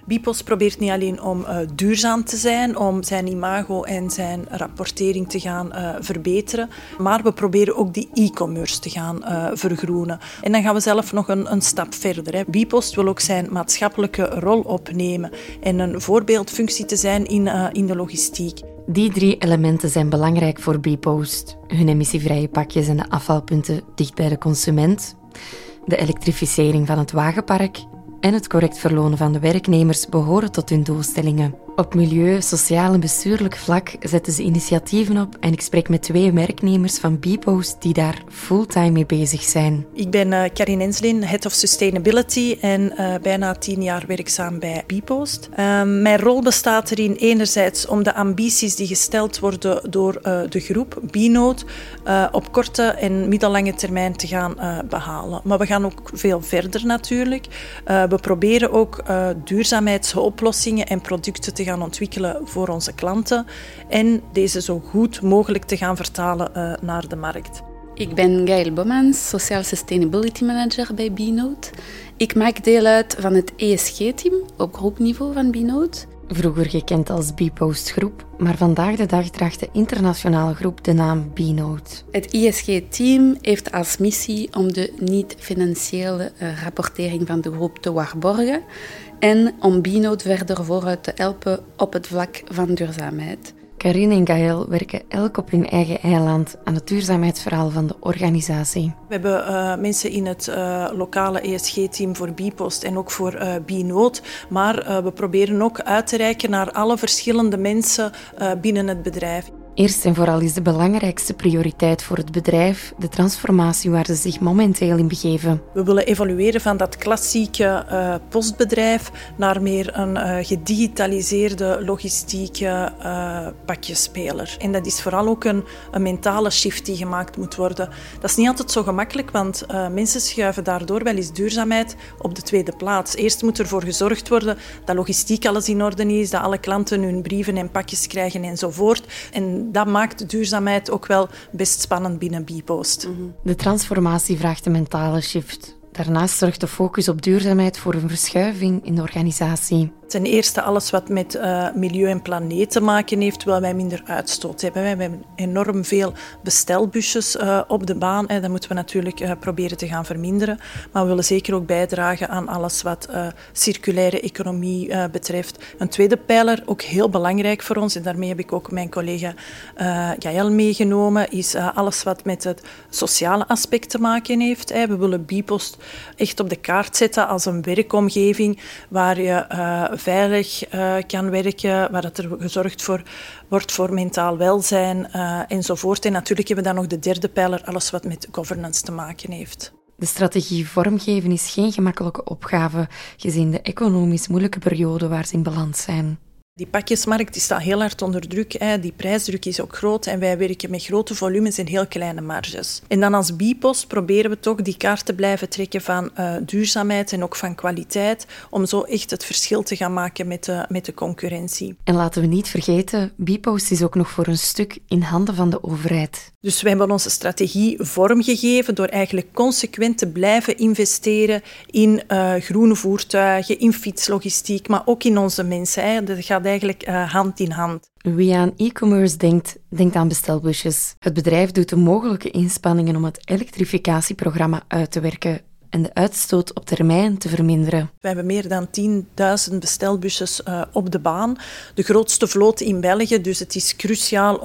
Bpost probeert niet alleen om duurzaam te zijn, om zijn imago en zijn rapportering te gaan verbeteren, maar we proberen ook die e-commerce te gaan vergroenen. En dan gaan we zelf nog een stap verder. Bpost wil ook zijn maatschappelijke rol opnemen en een voorbeeldfunctie te zijn in de logistiek. Die 3 elementen zijn belangrijk voor Bpost. Hun emissievrije pakjes en de afvalpunten dicht bij de consument, de elektrificering van het wagenpark en het correct verlonen van de werknemers behoren tot hun doelstellingen. Op milieu, sociaal en bestuurlijk vlak zetten ze initiatieven op en ik spreek met 2 werknemers van Bpost die daar fulltime mee bezig zijn. Ik ben Karin Enslin, Head of Sustainability en bijna 10 jaar werkzaam bij Bpost. Mijn rol bestaat erin enerzijds om de ambities die gesteld worden door de groep Bnote op korte en middellange termijn te gaan behalen. Maar we gaan ook veel verder natuurlijk. We proberen ook duurzaamheidsoplossingen en producten te gaan ontwikkelen voor onze klanten en deze zo goed mogelijk te gaan vertalen naar de markt. Ik ben Gaëlle Bommans, Social Sustainability Manager bij Bnote. Ik maak deel uit van het ESG-team op groepniveau van Bnote. Vroeger gekend als Bpost Groep, maar vandaag de dag draagt de internationale groep de naam Bnote. Het ESG-team heeft als missie om de niet-financiële rapportering van de groep te waarborgen en om Bnote verder vooruit te helpen op het vlak van duurzaamheid. Karin en Gaëlle werken elk op hun eigen eiland aan het duurzaamheidsverhaal van de organisatie. We hebben mensen in het lokale ESG-team voor Bpost en ook voor Bnote, maar we proberen ook uit te reiken naar alle verschillende mensen binnen het bedrijf. Eerst en vooral is de belangrijkste prioriteit voor het bedrijf de transformatie waar ze zich momenteel in begeven. We willen evolueren van dat klassieke postbedrijf naar meer een gedigitaliseerde logistieke pakjesspeler. En dat is vooral ook een mentale shift die gemaakt moet worden. Dat is niet altijd zo gemakkelijk, want mensen schuiven daardoor wel eens duurzaamheid op de tweede plaats. Eerst moet ervoor gezorgd worden dat logistiek alles in orde is, dat alle klanten hun brieven en pakjes krijgen enzovoort. En dat maakt duurzaamheid ook wel best spannend binnen Bpost. De transformatie vraagt een mentale shift. Daarnaast zorgt de focus op duurzaamheid voor een verschuiving in de organisatie. Ten eerste alles wat met milieu en planeet te maken heeft, terwijl wij minder uitstoot hebben. We hebben enorm veel bestelbusjes op de baan. Dat moeten we natuurlijk proberen te gaan verminderen. Maar we willen zeker ook bijdragen aan alles wat circulaire economie betreft. Een tweede pijler, ook heel belangrijk voor ons, en daarmee heb ik ook mijn collega Gaëlle meegenomen, is alles wat met het sociale aspect te maken heeft. We willen Bpost echt op de kaart zetten als een werkomgeving waar je veilig kan werken, waar er gezorgd wordt voor mentaal welzijn enzovoort. En natuurlijk hebben we dan nog de derde pijler, alles wat met governance te maken heeft. De strategie vormgeven is geen gemakkelijke opgave, gezien de economisch moeilijke periode waar ze in beland zijn. Die pakjesmarkt die staat heel hard onder druk. Die prijsdruk is ook groot en wij werken met grote volumes en heel kleine marges. En dan als Bpost proberen we toch die kaart te blijven trekken van duurzaamheid en ook van kwaliteit, om zo echt het verschil te gaan maken met de concurrentie. En laten we niet vergeten, Bpost is ook nog voor een stuk in handen van de overheid. Dus wij hebben onze strategie vormgegeven door eigenlijk consequent te blijven investeren in groene voertuigen, in fietslogistiek, maar ook in onze mensen. Dat gaat eigenlijk hand in hand. Wie aan e-commerce denkt aan bestelbusjes. Het bedrijf doet de mogelijke inspanningen om het elektrificatieprogramma uit te werken en de uitstoot op termijn te verminderen. We hebben meer dan 10.000 bestelbusjes op de baan. De grootste vloot in België, dus het is cruciaal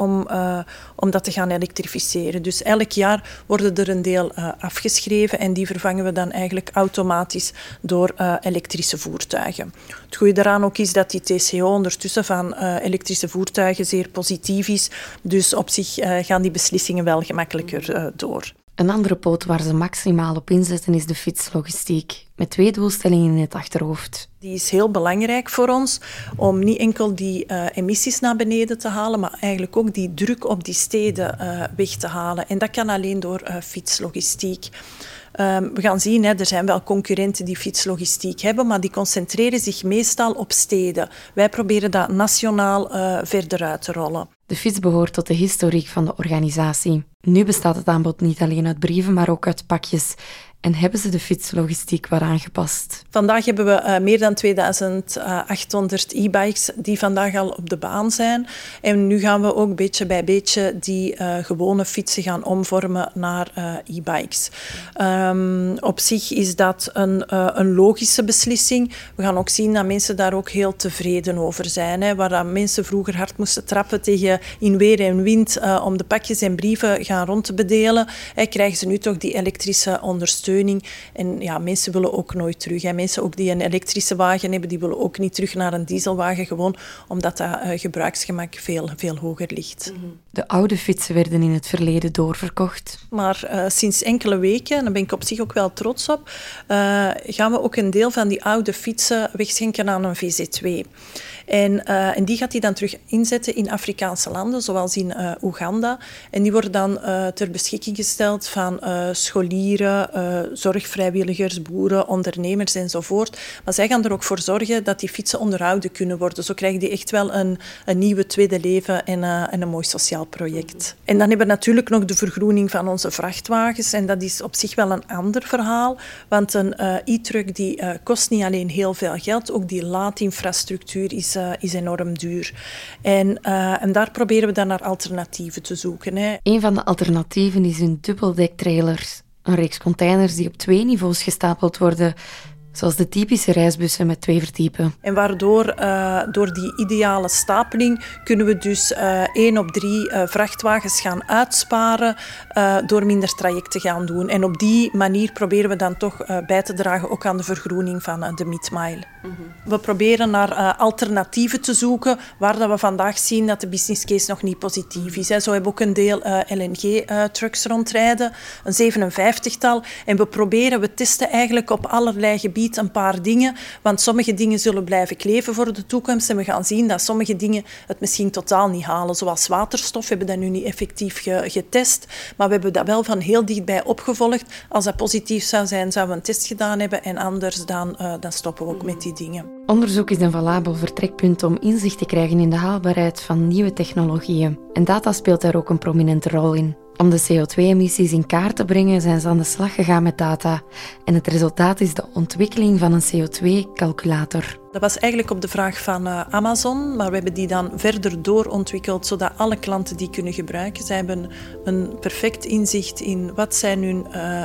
om dat te gaan elektrificeren. Dus elk jaar worden er een deel afgeschreven en die vervangen we dan eigenlijk automatisch door elektrische voertuigen. Het goede daaraan ook is dat die TCO ondertussen van elektrische voertuigen zeer positief is. Dus op zich gaan die beslissingen wel gemakkelijker door. Een andere poot waar ze maximaal op inzetten is de fietslogistiek, met 2 doelstellingen in het achterhoofd. Die is heel belangrijk voor ons om niet enkel die emissies naar beneden te halen, maar eigenlijk ook die druk op die steden weg te halen. En dat kan alleen door fietslogistiek. We gaan zien, er zijn wel concurrenten die fietslogistiek hebben, maar die concentreren zich meestal op steden. Wij proberen dat nationaal verder uit te rollen. De fiets behoort tot de historiek van de organisatie. Nu bestaat het aanbod niet alleen uit brieven, maar ook uit pakjes. en hebben ze de fietslogistiek wat aangepast. Vandaag hebben we meer dan 2800 e-bikes die vandaag al op de baan zijn. En nu gaan we ook beetje bij beetje die gewone fietsen gaan omvormen naar e-bikes. Op zich is dat een logische beslissing. We gaan ook zien dat mensen daar ook heel tevreden over zijn. Hè. Waar mensen vroeger hard moesten trappen tegen in weer en wind om de pakjes en brieven gaan rond te bedelen, krijgen ze nu toch die elektrische ondersteuning. En ja, mensen willen ook nooit terug. Hè. Mensen ook die een elektrische wagen hebben, die willen ook niet terug naar een dieselwagen, gewoon omdat dat gebruiksgemak veel hoger ligt. De oude fietsen werden in het verleden doorverkocht. Maar sinds enkele weken, en daar ben ik op zich ook wel trots op, gaan we ook een deel van die oude fietsen wegschenken aan een VZ2. En die gaat hij dan terug inzetten in Afrikaanse landen, zoals in Oeganda. En die worden dan ter beschikking gesteld van scholieren, zorgvrijwilligers, boeren, ondernemers enzovoort. Maar zij gaan er ook voor zorgen dat die fietsen onderhouden kunnen worden. Zo krijgen die echt wel een nieuwe tweede leven en een mooi sociaal project. En dan hebben we natuurlijk nog de vergroening van onze vrachtwagens. En dat is op zich wel een ander verhaal. Want een e-truck die kost niet alleen heel veel geld, ook die laadinfrastructuur is enorm duur. En daar proberen we dan naar alternatieven te zoeken. Hè. Een van de alternatieven is hun dubbeldektrailers. Een reeks containers die op 2 niveaus gestapeld worden, zoals de typische reisbussen met 2 vertiepen. En waardoor, door die ideale stapeling, kunnen we dus 1 op 3 vrachtwagens gaan uitsparen door minder trajecten gaan doen. En op die manier proberen we dan toch bij te dragen ook aan de vergroening van de mid-mile. We proberen naar alternatieven te zoeken waar dat we vandaag zien dat de business case nog niet positief is. Hè. Zo hebben we ook een deel LNG-trucks rondrijden, een 57-tal. En we testen eigenlijk op allerlei gebieden een paar dingen, want sommige dingen zullen blijven kleven voor de toekomst en we gaan zien dat sommige dingen het misschien totaal niet halen. Zoals waterstof hebben we dat nu niet effectief getest, maar we hebben dat wel van heel dichtbij opgevolgd. Als dat positief zou zijn, zouden we een test gedaan hebben en anders dan stoppen we ook met die dingen. Onderzoek is een valabel vertrekpunt om inzicht te krijgen in de haalbaarheid van nieuwe technologieën. En data speelt daar ook een prominente rol in. Om de CO2-emissies in kaart te brengen zijn ze aan de slag gegaan met data. En het resultaat is de ontwikkeling van een CO2-calculator. Dat was eigenlijk op de vraag van Amazon, maar we hebben die dan verder doorontwikkeld, zodat alle klanten die kunnen gebruiken. Zij hebben een perfect inzicht in wat zijn hun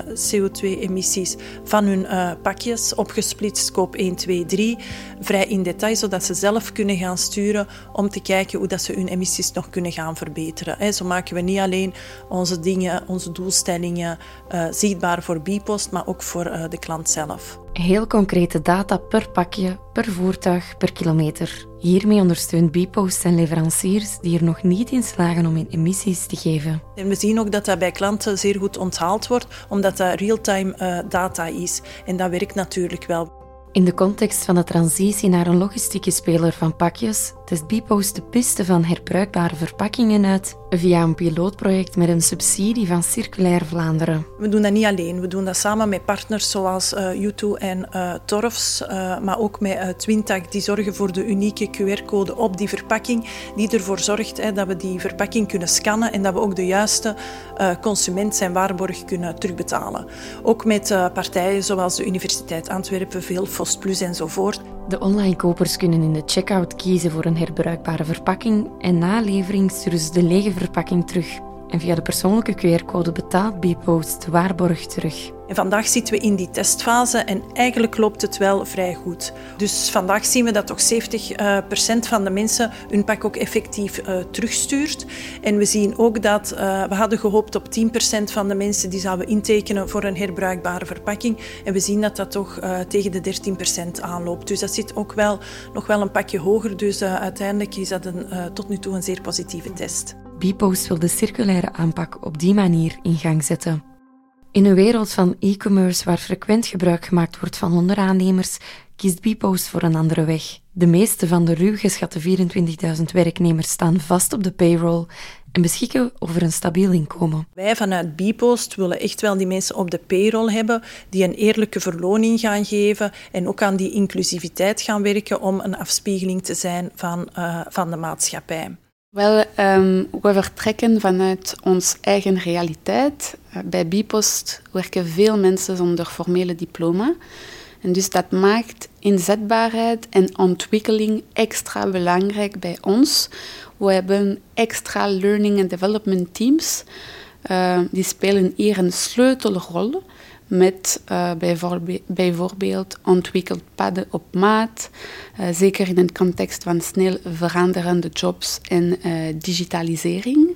CO2-emissies van hun pakjes, opgesplitst scope 1, 2, 3, vrij in detail, zodat ze zelf kunnen gaan sturen om te kijken hoe dat ze hun emissies nog kunnen gaan verbeteren. Zo maken we niet alleen onze dingen, onze doelstellingen zichtbaar voor bpost, maar ook voor de klant zelf. Heel concrete data per pakje, per voertuig, per kilometer. Hiermee ondersteunt bpost zijn leveranciers die er nog niet in slagen om hun emissies te geven. En we zien ook dat dat bij klanten zeer goed onthaald wordt, omdat dat real-time data is. En dat werkt natuurlijk wel. In de context van de transitie naar een logistieke speler van pakjes test bpost de piste van herbruikbare verpakkingen uit via een pilootproject met een subsidie van Circulair Vlaanderen. We doen dat niet alleen. We doen dat samen met partners zoals U2 en Torfs, maar ook met Twintac, die zorgen voor de unieke QR-code op die verpakking, die ervoor zorgt dat we die verpakking kunnen scannen en dat we ook de juiste consument zijn waarborg kunnen terugbetalen. Ook met partijen zoals de Universiteit Antwerpen, Veelfost Plus enzovoort. De online kopers kunnen in de checkout kiezen voor een herbruikbare verpakking en na levering sturen ze de lege verpakking terug. En via de persoonlijke QR-code betaalt bpost de waarborg terug. En vandaag zitten we in die testfase en eigenlijk loopt het wel vrij goed. Dus vandaag zien we dat toch 70% van de mensen hun pak ook effectief terugstuurt. En we zien ook dat we hadden gehoopt op 10% van de mensen die zouden intekenen voor een herbruikbare verpakking. En we zien dat dat toch tegen de 13% aanloopt. Dus dat zit ook nog wel een pakje hoger. Dus uiteindelijk is dat tot nu toe een zeer positieve test. bpost wil de circulaire aanpak op die manier in gang zetten. In een wereld van e-commerce waar frequent gebruik gemaakt wordt van onderaannemers, kiest bpost voor een andere weg. De meeste van de ruw geschatte 24.000 werknemers staan vast op de payroll en beschikken over een stabiel inkomen. Wij vanuit bpost willen echt wel die mensen op de payroll hebben, die een eerlijke verloning gaan geven en ook aan die inclusiviteit gaan werken om een afspiegeling te zijn van de maatschappij. Wel, we vertrekken vanuit onze eigen realiteit. Bij Bipost werken veel mensen zonder formele diploma. En dus dat maakt inzetbaarheid en ontwikkeling extra belangrijk bij ons. We hebben extra learning and development teams. Die spelen hier een sleutelrol met bijvoorbeeld ontwikkeld padden op maat. Zeker in een context van snel veranderende jobs en digitalisering.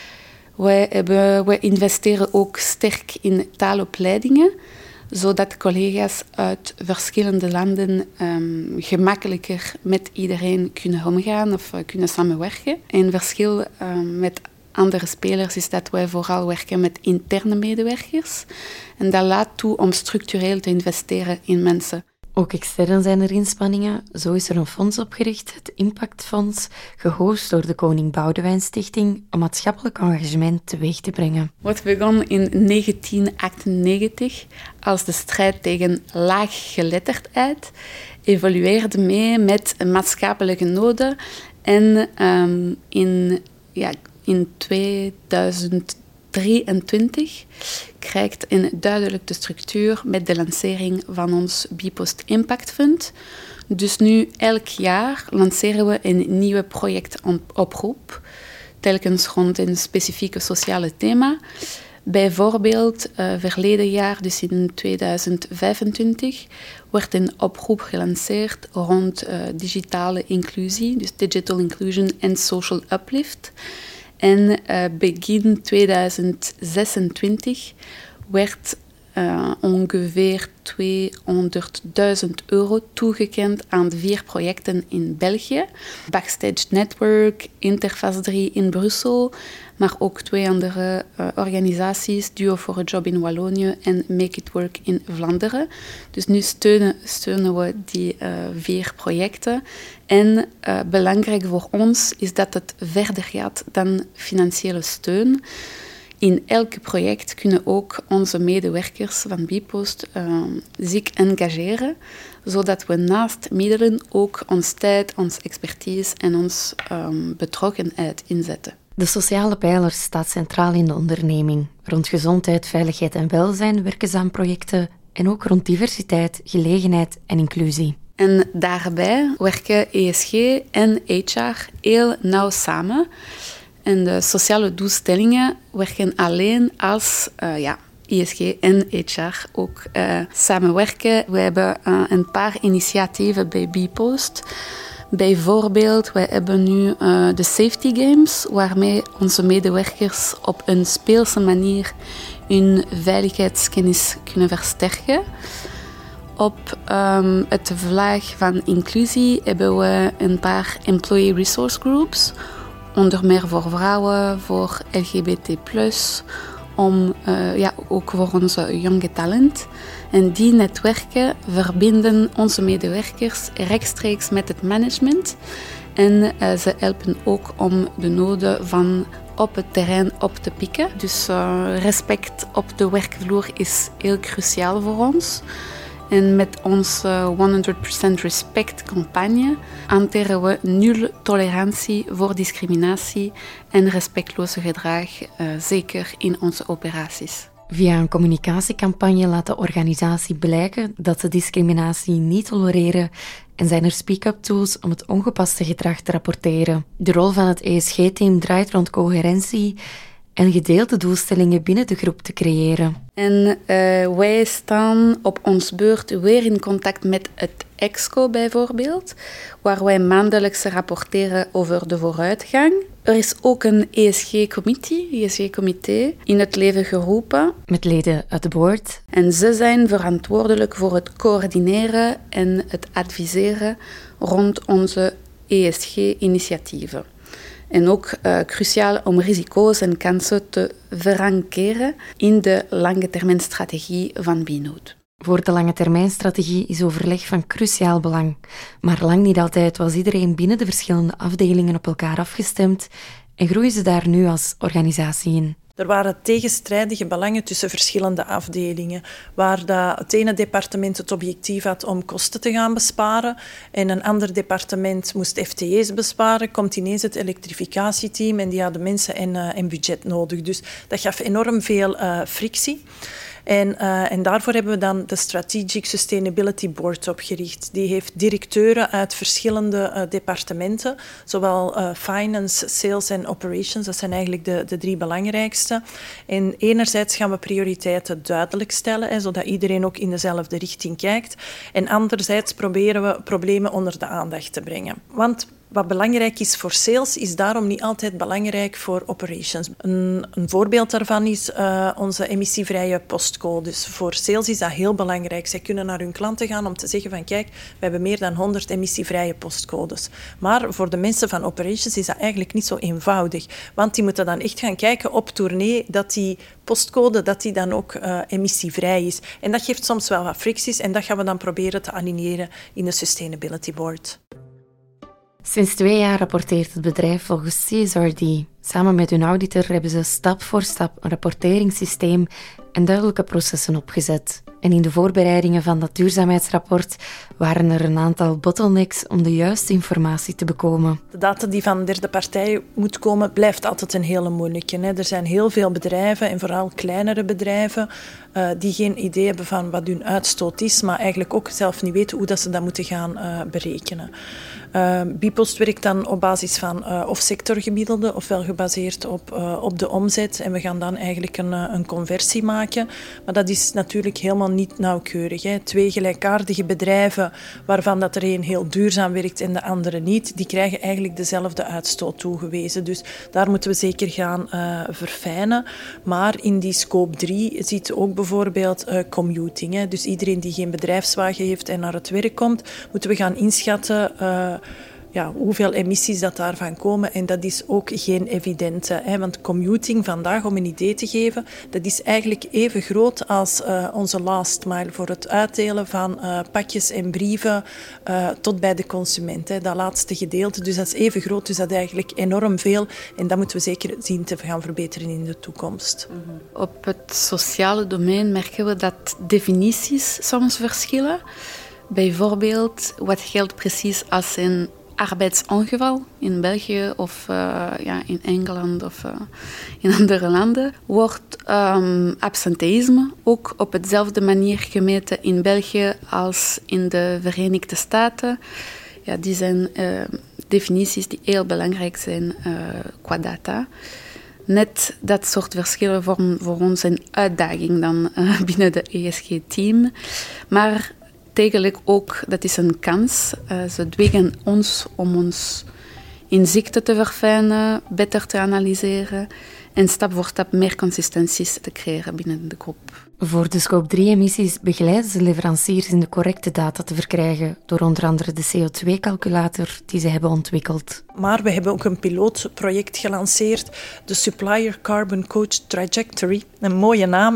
We investeren ook sterk in taalopleidingen, zodat collega's uit verschillende landen gemakkelijker met iedereen kunnen omgaan of kunnen samenwerken. Een verschil met andere spelers is dat wij vooral werken met interne medewerkers. En dat laat toe om structureel te investeren in mensen. Ook extern zijn er inspanningen. Zo is er een fonds opgericht, het Impactfonds, gehost door de Koning Boudewijn Stichting, om maatschappelijk engagement teweeg te brengen. Wat begon in 1998 als de strijd tegen laaggeletterdheid, evolueerde mee met maatschappelijke noden en in 2023 krijgt een duidelijke structuur met de lancering van ons Bipost Impact Fund. Dus nu elk jaar lanceren we een nieuwe projectoproep, telkens rond een specifieke sociale thema. Bijvoorbeeld, verleden jaar, dus in 2025, werd een oproep gelanceerd rond digitale inclusie, dus digital inclusion en social uplift. En begin 2026 werd ongeveer €200.000 toegekend aan 4 projecten in België. Backstage Network, Interface 3 in Brussel, maar ook 2 andere organisaties, Duo for a Job in Wallonië en Make It Work in Vlaanderen. Dus nu steunen we die 4 projecten. En belangrijk voor ons is dat het verder gaat dan financiële steun. In elk project kunnen ook onze medewerkers van Bipost zich engageren, zodat we naast middelen ook ons tijd, onze expertise en onze betrokkenheid inzetten. De sociale pijler staat centraal in de onderneming. Rond gezondheid, veiligheid en welzijn werken ze aan projecten en ook rond diversiteit, gelegenheid en inclusie. En daarbij werken ESG en HR heel nauw samen. En de sociale doelstellingen werken alleen als ESG en HR ook samenwerken. We hebben een paar initiatieven bij Bipost. Bijvoorbeeld, wij hebben nu de Safety Games, waarmee onze medewerkers op een speelse manier hun veiligheidskennis kunnen versterken. Op het vlak van inclusie hebben we een paar employee resource groups, onder meer voor vrouwen, voor LGBT+, ook voor onze jonge talent. En die netwerken verbinden onze medewerkers rechtstreeks met het management. En ze helpen ook om de noden van op het terrein op te pikken. Dus respect op de werkvloer is heel cruciaal voor ons. En met onze 100% Respect campagne hanteren we nul tolerantie voor discriminatie en respectloze gedrag, zeker in onze operaties. Via een communicatiecampagne laat de organisatie blijken dat ze discriminatie niet tolereren en zijn er speak-up tools om het ongepaste gedrag te rapporteren. De rol van het ESG-team draait rond coherentie en gedeelde doelstellingen binnen de groep te creëren. En wij staan op ons beurt weer in contact met het EXCO bijvoorbeeld, waar wij maandelijks rapporteren over de vooruitgang. Er is ook een ESG-comité in het leven geroepen. Met leden uit de board. En ze zijn verantwoordelijk voor het coördineren en het adviseren rond onze ESG-initiatieven. En ook cruciaal om risico's en kansen te verankeren in de langetermijnstrategie van Binood. Voor de langetermijnstrategie is overleg van cruciaal belang. Maar lang niet altijd was iedereen binnen de verschillende afdelingen op elkaar afgestemd en groeien ze daar nu als organisatie in. Er waren tegenstrijdige belangen tussen verschillende afdelingen, waar het ene departement het objectief had om kosten te gaan besparen en een ander departement moest FTE's besparen, komt ineens het elektrificatieteam en die hadden mensen en budget nodig. Dus dat gaf enorm veel frictie. En daarvoor hebben we dan de Strategic Sustainability Board opgericht. Die heeft directeuren uit verschillende departementen, zowel finance, sales en operations. Dat zijn eigenlijk de 3 belangrijkste. En enerzijds gaan we prioriteiten duidelijk stellen, zodat iedereen ook in dezelfde richting kijkt. En anderzijds proberen we problemen onder de aandacht te brengen. Want wat belangrijk is voor sales, is daarom niet altijd belangrijk voor operations. Een voorbeeld daarvan is onze emissievrije postcodes. Voor sales is dat heel belangrijk. Zij kunnen naar hun klanten gaan om te zeggen van kijk, we hebben meer dan 100 emissievrije postcodes. Maar voor de mensen van operations is dat eigenlijk niet zo eenvoudig. Want die moeten dan echt gaan kijken op tournee dat die postcode dat die dan ook emissievrij is. En dat geeft soms wel wat fricties en dat gaan we dan proberen te aligneren in de Sustainability Board. Sinds 2 jaar rapporteert het bedrijf volgens CSRD. Samen met hun auditor hebben ze stap voor stap een rapporteringssysteem en duidelijke processen opgezet. En in de voorbereidingen van dat duurzaamheidsrapport waren er een aantal bottlenecks om de juiste informatie te bekomen. De data die van derde partijen moet komen, blijft altijd een hele moeilijke. Er zijn heel veel bedrijven, en vooral kleinere bedrijven, die geen idee hebben van wat hun uitstoot is, maar eigenlijk ook zelf niet weten hoe dat ze dat moeten gaan berekenen. Bpost werkt dan op basis van of sectorgemiddelde, ofwel gebaseerd op de omzet. En we gaan dan eigenlijk een conversie maken. Maar dat is natuurlijk helemaal niet nauwkeurig. 2 gelijkaardige bedrijven, waarvan dat er een heel duurzaam werkt en de andere niet, die krijgen eigenlijk dezelfde uitstoot toegewezen. Dus daar moeten we zeker gaan verfijnen. Maar in die scope 3 ziet je ook bijvoorbeeld commuting. Dus iedereen die geen bedrijfswagen heeft en naar het werk komt, moeten we gaan inschatten hoeveel emissies dat daarvan komen. En dat is ook geen evidente. Want commuting vandaag, om een idee te geven, dat is eigenlijk even groot als onze last mile voor het uitdelen van pakjes en brieven tot bij de consument. Dat laatste gedeelte. Dus dat is even groot, dus dat is eigenlijk enorm veel. En dat moeten we zeker zien te gaan verbeteren in de toekomst. Op het sociale domein merken we dat definities soms verschillen. Bijvoorbeeld, wat geldt precies als een arbeidsongeval in België of in Engeland of in andere landen, wordt absenteïsme ook op dezelfde manier gemeten in België als in de Verenigde Staten. Ja, die zijn definities die heel belangrijk zijn qua data. Net dat soort verschillen vormen voor ons een uitdaging dan binnen de ESG-team. Maar eigenlijk ook, dat is een kans. Ze dwingen ons om ons inzichten te verfijnen, beter te analyseren en stap voor stap meer consistenties te creëren binnen de groep. Voor de scope 3-emissies begeleiden ze leveranciers in de correcte data te verkrijgen door onder andere de CO2-calculator die ze hebben ontwikkeld. Maar we hebben ook een pilootproject gelanceerd, de Supplier Carbon Coach Trajectory. Een mooie naam,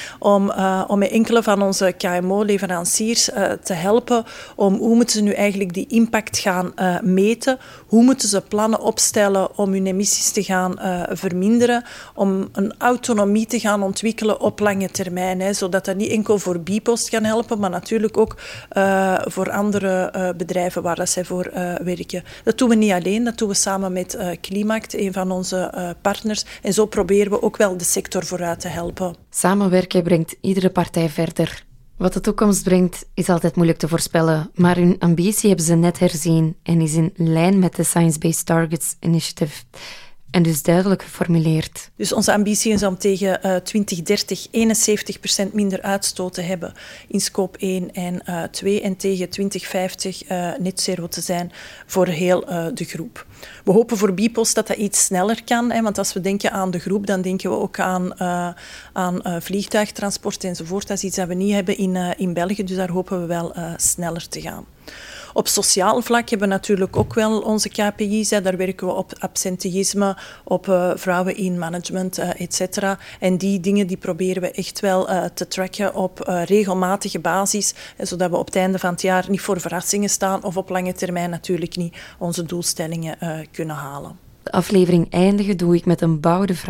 om met enkele van onze KMO-leveranciers te helpen om hoe moeten ze nu eigenlijk die impact gaan meten, hoe moeten ze plannen opstellen om hun emissies te gaan verminderen, om een autonomie te gaan ontwikkelen op lange termijn. Zodat dat niet enkel voor Bpost kan helpen, maar natuurlijk ook voor andere bedrijven waar dat zij voor werken. Dat doen we niet alleen, dat doen we samen met Climact, een van onze partners. En zo proberen we ook wel de sector vooruit te helpen. Samenwerken brengt iedere partij verder. Wat de toekomst brengt, is altijd moeilijk te voorspellen, maar hun ambitie hebben ze net herzien en is in lijn met de Science Based Targets Initiative. En dus duidelijk geformuleerd. Dus onze ambitie is om tegen 2030 71% minder uitstoot te hebben in scope 1 en 2 en tegen 2050 net zero te zijn voor heel de groep. We hopen voor Bpost dat dat iets sneller kan, want als we denken aan de groep, dan denken we ook aan vliegtuigtransport enzovoort. Dat is iets dat we niet hebben in België, dus daar hopen we wel sneller te gaan. Op sociaal vlak hebben we natuurlijk ook wel onze KPI's. Daar werken we op absenteïsme, op vrouwen in management, etc. En die dingen die proberen we echt wel te tracken op regelmatige basis, zodat we op het einde van het jaar niet voor verrassingen staan of op lange termijn natuurlijk niet onze doelstellingen kunnen halen. De aflevering eindigen doe ik met een bouwde vraag.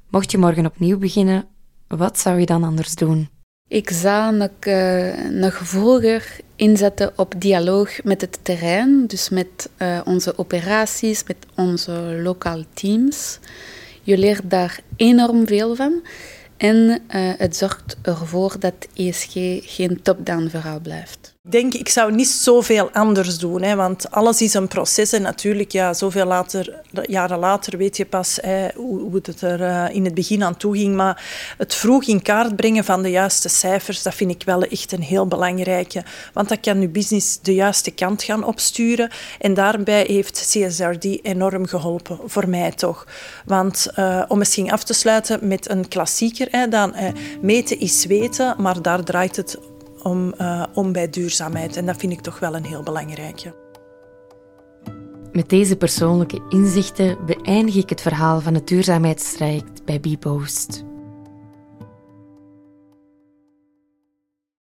Mocht je morgen opnieuw beginnen, wat zou je dan anders doen? Ik zou nog vroeger inzetten op dialoog met het terrein, dus met onze operaties, met onze lokale teams. Je leert daar enorm veel van en het zorgt ervoor dat ESG geen top-down verhaal blijft. Ik zou niet zoveel anders doen, hè, want alles is een proces. En natuurlijk, jaren later weet je pas hoe het er in het begin aan toe ging. Maar het vroeg in kaart brengen van de juiste cijfers, dat vind ik wel echt een heel belangrijke. Want dat kan je business de juiste kant gaan opsturen. En daarbij heeft CSRD enorm geholpen, voor mij toch. Want om misschien af te sluiten met een klassieker, dan meten is weten, maar daar draait het om bij duurzaamheid. En dat vind ik toch wel een heel belangrijke. Met deze persoonlijke inzichten beëindig ik het verhaal van het duurzaamheidstraject bij Bpost.